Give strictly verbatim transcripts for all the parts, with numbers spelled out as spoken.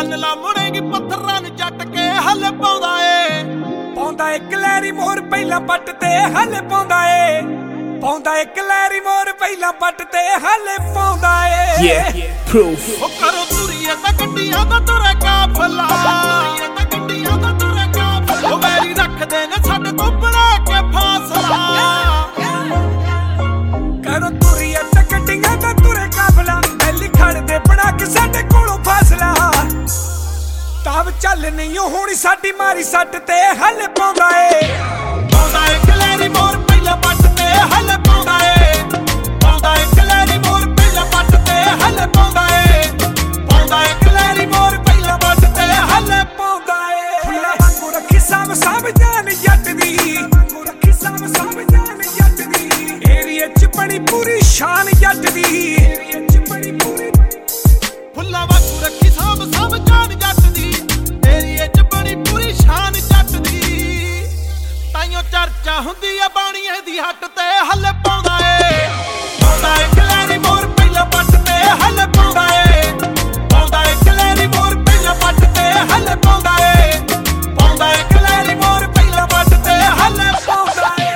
ला मुड़ेगी पत्थरां नूं जट के हल पाउंदा ए पाउंदा एक लहरी मोर पहला पट ते हल पाउंदा ए पाउंदा एक लहरी मोर पहला पट ते हल पाउंदा ए Yeah, proof. ओ करो तुरिए तां गड्डियां दा तुरे काफला तुरिए तां गड्डियां दा तुरे काफला ओ वैरी रखदे ने साडे तो बड़ा के फासला करो तुरिए तां गड्डियां दा तुरे काफला बैली खड़ दे बना के साडे कोलों फासला ताव चल नहीं होनी साडी मारी सट ते हल पाउंदा ए पाउंदा एक लहरी मोर पहला पट ते हल पाउंदा ए पाउंदा एक लहरी मोर पहला पट ते हल पाउंदा ए पाउंदा एक लहरी मोर पहला पट ते हल पाउंदा ए फुल्ला वांगू रखी साम साम जान जट दी वांगू रखी साम साम जान जट दी एरिया च बड़ी पूरी शान जट दी एरिया च बड़ी पूरी फुल्ला वांगू रखी साम साम जान जट दी एरिया च बड़ी पूरी शान जट दी ताइयों चर्चा हुंदी आ बाणीए दी हट ते हल पाउंदा ए पाउंदा एक लहरी मोर पहला पट ते हल पाउंदा ए पाउंदा एक लहरी मोर पहला पट ते हल पाउंदा ए पाउंदा एक लहरी मोर पहला पट ते हल पाउंदा ए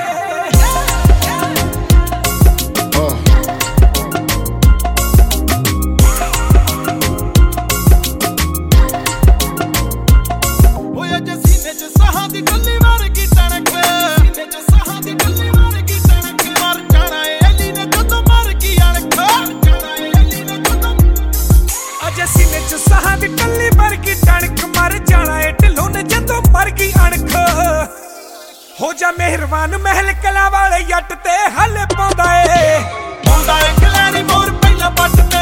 ओए जे सीने च साहां दी गल्ली वर्गी टणक सीने च साहां दी गल्ली वर्गी टणक मर जाना ए अली ने जदों मर गई अणख जाना ए अली ने जदों अजे सीने च साहां दी टल्ली वर्गी टणक मर जाना ए ढिल्लों ने जदों मर गई अणख हो जा मेहरबान महल कला वाले जट ते हल पाउंदा ए पाउंदा एक लहरी मोर पहला पट